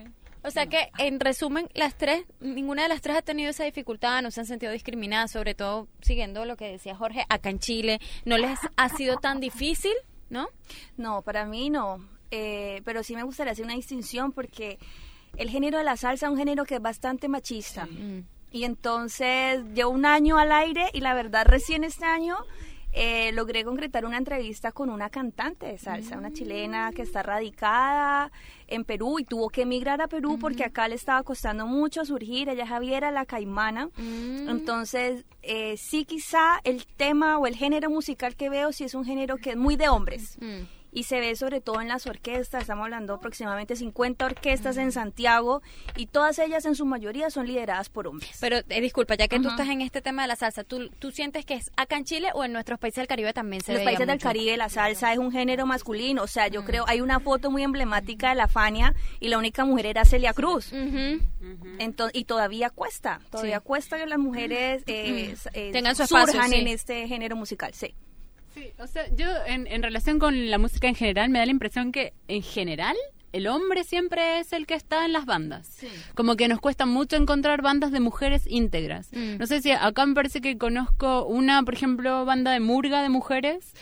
O sea que, en resumen, ninguna de las tres ha tenido esa dificultad, no se han sentido discriminadas, sobre todo siguiendo lo que decía Jorge, acá en Chile. ¿No les ha sido tan difícil, no? No, para mí no, pero sí me gustaría hacer una distinción porque el género de la salsa es un género que es bastante machista. Sí. Y entonces llevo un año al aire y la verdad recién este año logré concretar una entrevista con una cantante de salsa, una chilena que está radicada en Perú y tuvo que emigrar a Perú porque acá le estaba costando mucho surgir. Ella es Javiera La Caimana. Entonces sí, quizá el tema o el género musical que veo sí es un género que es muy de hombres. Y se ve sobre todo en las orquestas. Estamos hablando aproximadamente 50 orquestas en Santiago y todas ellas en su mayoría son lideradas por hombres. Pero disculpa, ya que tú estás en este tema de la salsa, ¿tú sientes que es acá en Chile o en nuestros países del Caribe también se ve? En los países del Caribe la salsa es un género masculino. O sea, yo creo, hay una foto muy emblemática de la Fania y la única mujer era Celia Cruz. Entonces, y todavía cuesta que las mujeres tengan su espacio, surjan en este género musical, sí. Sí, o sea, yo en relación con la música en general me da la impresión que en general el hombre siempre es el que está en las bandas. Sí. Como que nos cuesta mucho encontrar bandas de mujeres íntegras. No sé si acá me parece que conozco una, por ejemplo, banda de murga de mujeres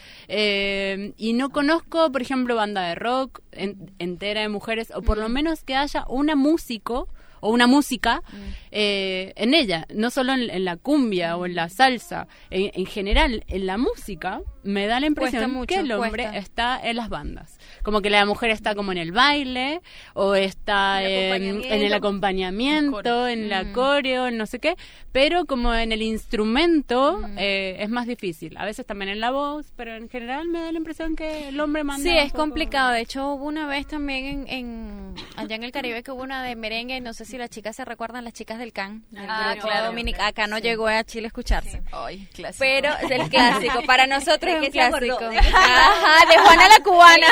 y no conozco, por ejemplo, banda de rock entera de mujeres, o por lo menos que haya una músico o una música en ella, no solo en la cumbia o en la salsa, en general en la música me da la impresión que el hombre está en las bandas, como que la mujer está como en el baile o está en el acompañamiento, en la coreo, en no sé qué, pero como en el instrumento es más difícil, a veces también en la voz, pero en general me da la impresión que el hombre manda. Sí, es complicado. De hecho hubo una vez también allá en el Caribe que hubo una de merengue, no sé si las chicas se recuerdan, las chicas del CAN, claro, Dominicana. Acá no llegó a Chile a escucharse. Ay, clásico. Pero es el clásico, para nosotros es un clásico. Ajá, de Juana la Cubana.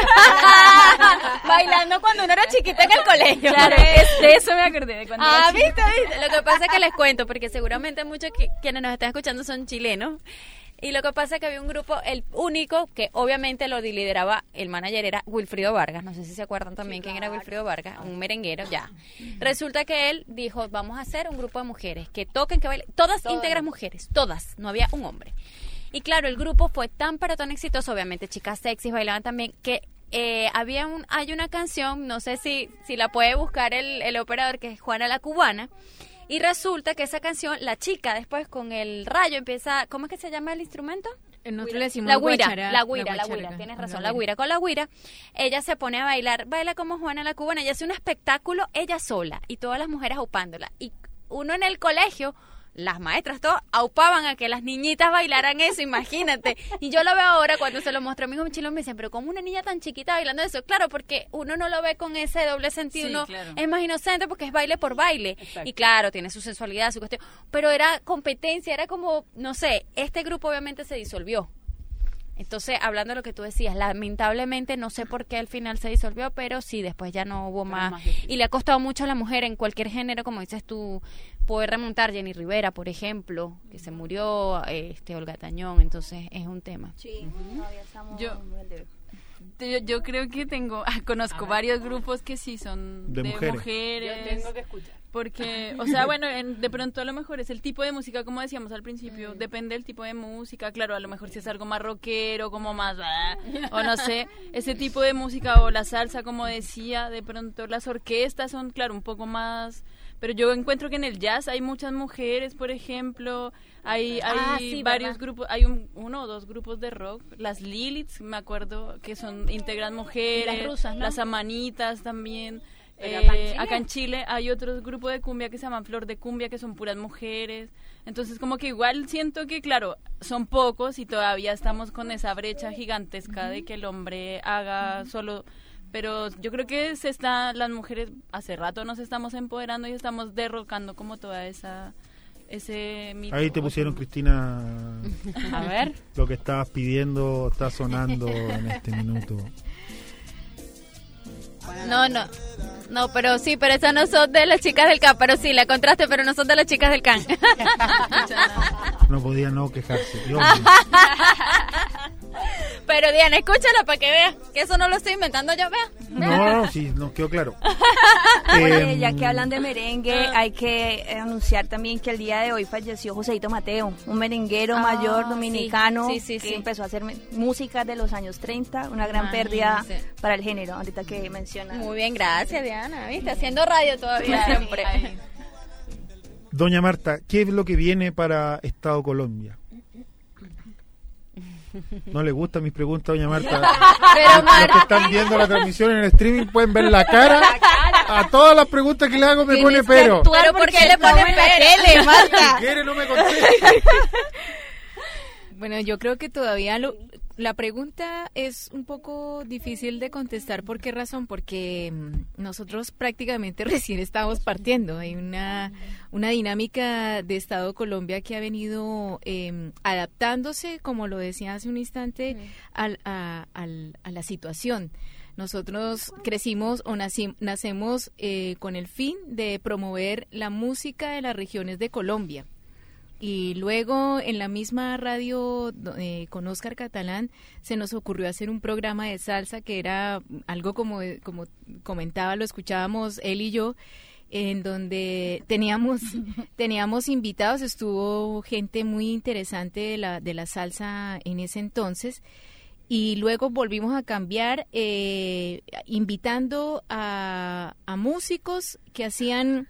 Bailando cuando uno era chiquita en el colegio. Claro, de eso me acordé de cuando era chiquita. ¿Viste? Lo que pasa es que les cuento, porque seguramente muchos quienes nos están escuchando son chilenos. Y lo que pasa es que había un grupo, el único, que obviamente lo lideraba el manager, era Wilfrido Vargas. No sé si se acuerdan también quién era Wilfrido Vargas, un merenguero, ya. Resulta que él dijo, vamos a hacer un grupo de mujeres que toquen, que bailen, todas íntegras mujeres, todas, no había un hombre. Y claro, el grupo fue tan exitoso, obviamente chicas sexys bailaban también, que hay una canción, no sé si la puede buscar el operador, que es Juana la Cubana. Y resulta que esa canción, la chica después con el rayo empieza, ¿cómo es que se llama el instrumento? Nosotros le decimos la guira, tienes razón, la guira. Con la guira, ella se pone a bailar, baila como Juana la Cubana, ella hace un espectáculo ella sola y todas las mujeres aupándola. Y uno en el colegio, las maestras todas aupaban a que las niñitas bailaran eso, imagínate. Y yo lo veo ahora cuando se lo muestro a mis amigos chilenos, me dicen, pero ¿cómo una niña tan chiquita bailando eso? Claro, porque uno no lo ve con ese doble sentido, sí, uno claro, es más inocente porque es baile por baile. Exacto. Y claro, tiene su sensualidad, su cuestión, pero era competencia, era como, no sé, este grupo obviamente se disolvió. Entonces, hablando de lo que tú decías, lamentablemente no sé por qué al final se disolvió, pero sí, después ya no hubo más. Y le ha costado mucho a la mujer en cualquier género, como dices tú, poder remontar. Jenny Rivera, por ejemplo, que se murió, Olga Tañón, entonces es un tema. Sí, todavía estamos... Yo creo que conozco varios grupos que sí son de mujeres. Yo tengo que escuchar. Porque, o sea, bueno, de pronto a lo mejor es el tipo de música, como decíamos al principio, depende del tipo de música, claro, a lo mejor si es algo más rockero, como más, o no sé, ese tipo de música, o la salsa, como decía, de pronto las orquestas son, claro, un poco más, pero yo encuentro que en el jazz hay muchas mujeres, por ejemplo, hay sí, varios grupos, hay uno o dos grupos de rock, las Liliths, me acuerdo, que integran mujeres, las rusas, ¿no? Las Amanitas también. Acá en Chile hay otro grupo de cumbia que se llaman Flor de Cumbia, que son puras mujeres. Entonces como que igual siento que, claro, son pocos y todavía estamos con esa brecha gigantesca de que el hombre haga solo... Pero yo creo que las mujeres hace rato nos estamos empoderando y estamos derrocando como toda ese mito. Ahí te pusieron, Cristina, a ver, lo que estabas pidiendo está sonando en este minuto. No, pero sí, pero esas no son de las chicas del CAN, pero sí, la contraste, pero no son de las chicas del CAN. No podía no quejarse. Pero Diana, escúchala para que veas, que eso no lo estoy inventando yo, vea. No, sí, nos quedó claro. Oye, ya que hablan de merengue, hay que anunciar también que el día de hoy falleció Joseito Mateo, un merenguero mayor dominicano que empezó a hacer música de los años 30, una gran pérdida para el género, ahorita que mencionas. Muy bien, gracias Diana, ¿viste? Haciendo radio todavía siempre. Doña Marta, ¿qué es lo que viene para Estado Colombia? No le gustan mis preguntas, doña Marta. Pero Los que están viendo la transmisión en el streaming pueden ver la cara. A todas las preguntas que le hago me pone pero. ¿Pero por qué le pone pero, Marta? Si quiere no me conteste. Bueno, yo creo que todavía la pregunta es un poco difícil de contestar. ¿Por qué razón? Porque nosotros prácticamente recién estamos partiendo. Hay una dinámica de Estado Colombia que ha venido adaptándose, como lo decía hace un instante, a la situación. Nosotros crecimos o nacemos con el fin de promover la música de las regiones de Colombia. Y luego en la misma radio con Óscar Catalán se nos ocurrió hacer un programa de salsa que era algo como comentaba, lo escuchábamos él y yo, en donde teníamos invitados, estuvo gente muy interesante de la salsa en ese entonces. Y luego volvimos a cambiar invitando a músicos que hacían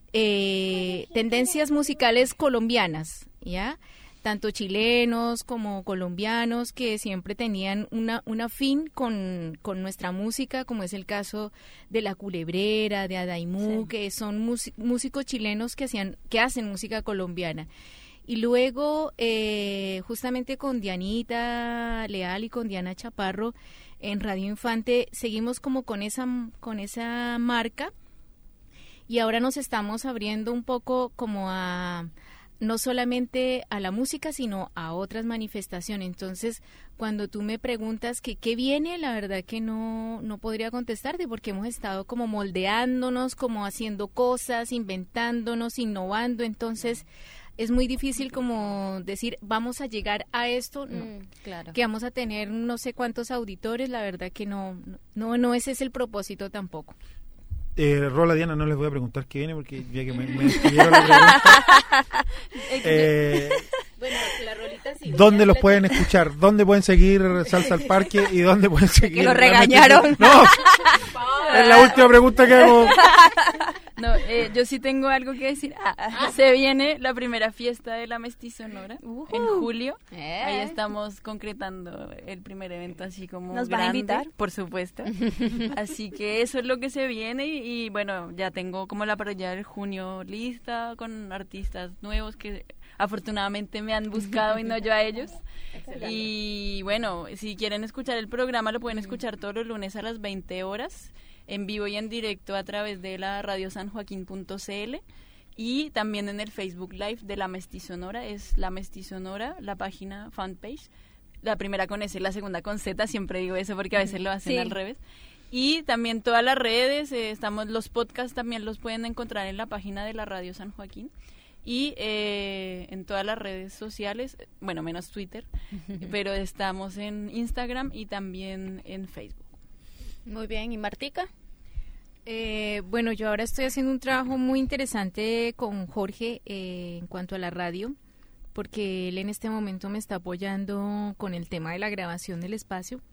tendencias musicales colombianas, ¿ya? Tanto chilenos como colombianos que siempre tenían un afín con nuestra música, como es el caso de La Culebrera, de Adaimú, que son músicos chilenos que hacen música colombiana. Y luego, justamente con Dianita Leal y con Diana Chaparro, en Radio Infante, seguimos como con esa marca. Y ahora nos estamos abriendo un poco como no solamente a la música, sino a otras manifestaciones. Entonces, cuando tú me preguntas que qué viene, la verdad que no podría contestarte, porque hemos estado como moldeándonos, como haciendo cosas, inventándonos, innovando. Entonces, es muy difícil como decir, vamos a llegar a esto, claro. Que vamos a tener no sé cuántos auditores, la verdad que no ese es el propósito tampoco. Rola, Diana, no les voy a preguntar qué viene porque ya que me escribieron la pregunta. Bueno, la rolita sí. ¿Dónde los pueden escuchar? ¿Dónde pueden seguir Salsa al Parque? ¿Y dónde pueden seguir? Que lo regañaron. ¡No! Es la última pregunta que hago. No, yo sí tengo algo que decir. Se viene la primera fiesta de la Mestizonora en julio. Ahí estamos concretando el primer evento así como ¿Nos grande, van a invitar? por supuesto. Así que eso es lo que se viene y bueno, ya tengo como la parrilla del junio lista con artistas nuevos que afortunadamente me han buscado y no yo a ellos. Excelente. Y bueno, si quieren escuchar el programa lo pueden escuchar todos los lunes a las 20 horas. En vivo y en directo a través de la radiosanjoaquin.cl y también en el Facebook Live de La Mestizonora, es La Mestizonora, la página fanpage, la primera con S, la segunda con Z, siempre digo eso porque a veces lo hacen al revés. Y también todas las redes, los podcasts también los pueden encontrar en la página de la Radio San Joaquín y en todas las redes sociales, bueno, menos Twitter, pero estamos en Instagram y también en Facebook. Muy bien, ¿y Martica? Bueno, yo ahora estoy haciendo un trabajo muy interesante con Jorge en cuanto a la radio, porque él en este momento me está apoyando con el tema de la grabación del espacio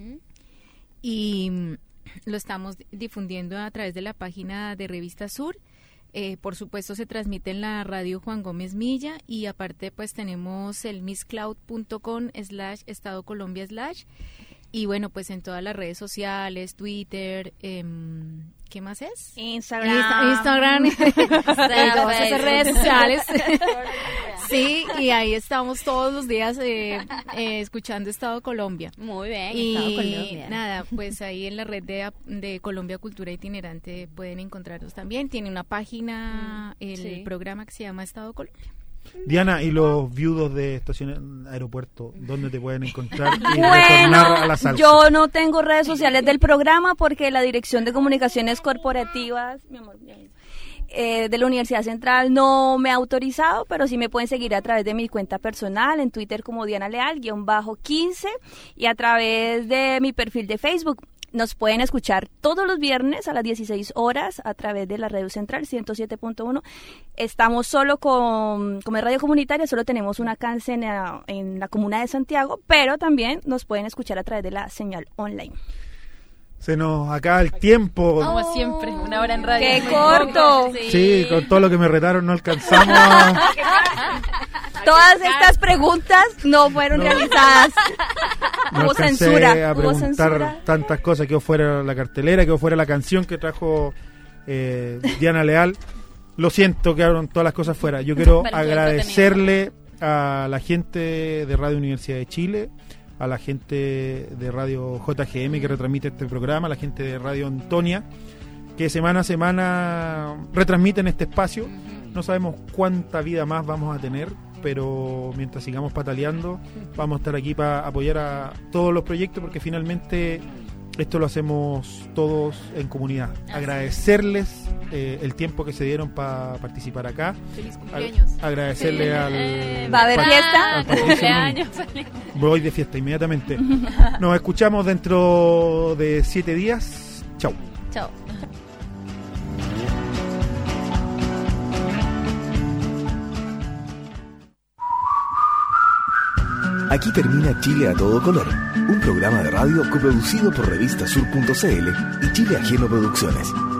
y lo estamos difundiendo a través de la página de Revista Sur. Por supuesto se transmite en la radio Juan Gómez Milla y aparte pues tenemos el misscloud.com/Estado Colombia/ y bueno, pues en todas las redes sociales, Twitter, ¿qué más es? Instagram. Todas esas redes sociales. Sí, y ahí estamos todos los días escuchando Estado Colombia. Muy bien, y Estado Colombia. Nada, pues ahí en la red de Colombia Cultura Itinerante pueden encontrarlos también. Tiene una página, el programa que se llama Estado Colombia. Diana, ¿y los viudos de estación aeropuerto, dónde te pueden encontrar y retornar a la salsa? Yo no tengo redes sociales del programa porque la Dirección de Comunicaciones Corporativas, mi amor, de la Universidad Central no me ha autorizado, pero sí me pueden seguir a través de mi cuenta personal, en Twitter como Diana Leal, _15, y a través de mi perfil de Facebook. Nos pueden escuchar todos los viernes a las 16 horas a través de la Radio Central 107.1. Estamos solo como radio comunitaria, solo tenemos una canción en la comuna de Santiago, pero también nos pueden escuchar a través de la señal online. Se nos acaba el tiempo. Como siempre, una hora en radio. ¡Qué corto! Sí, con todo lo que me retaron no alcanzamos. Todas estas preguntas no fueron realizadas. No Hubo alcancé censura. a preguntar tantas cosas, que fuera la cartelera, que fuera la canción que trajo Diana Leal. Lo siento, quedaron todas las cosas fuera. Yo quiero agradecerle a la gente de Radio Universidad de Chile, a la gente de Radio JGM que retransmite este programa, a la gente de Radio Antonia, que semana a semana retransmiten este espacio. No sabemos cuánta vida más vamos a tener, pero mientras sigamos pataleando, vamos a estar aquí para apoyar a todos los proyectos, porque finalmente esto lo hacemos todos en comunidad. Agradecerles el tiempo que se dieron para participar acá. Feliz cumpleaños. Agradecerle al... ¿Va a haber fiesta? Cumpleaños. Voy de fiesta inmediatamente. Nos escuchamos dentro de 7 días. Chau. Chao. Aquí termina Chile a todo color, un programa de radio coproducido por revistasur.cl y Chile Ajeno Producciones.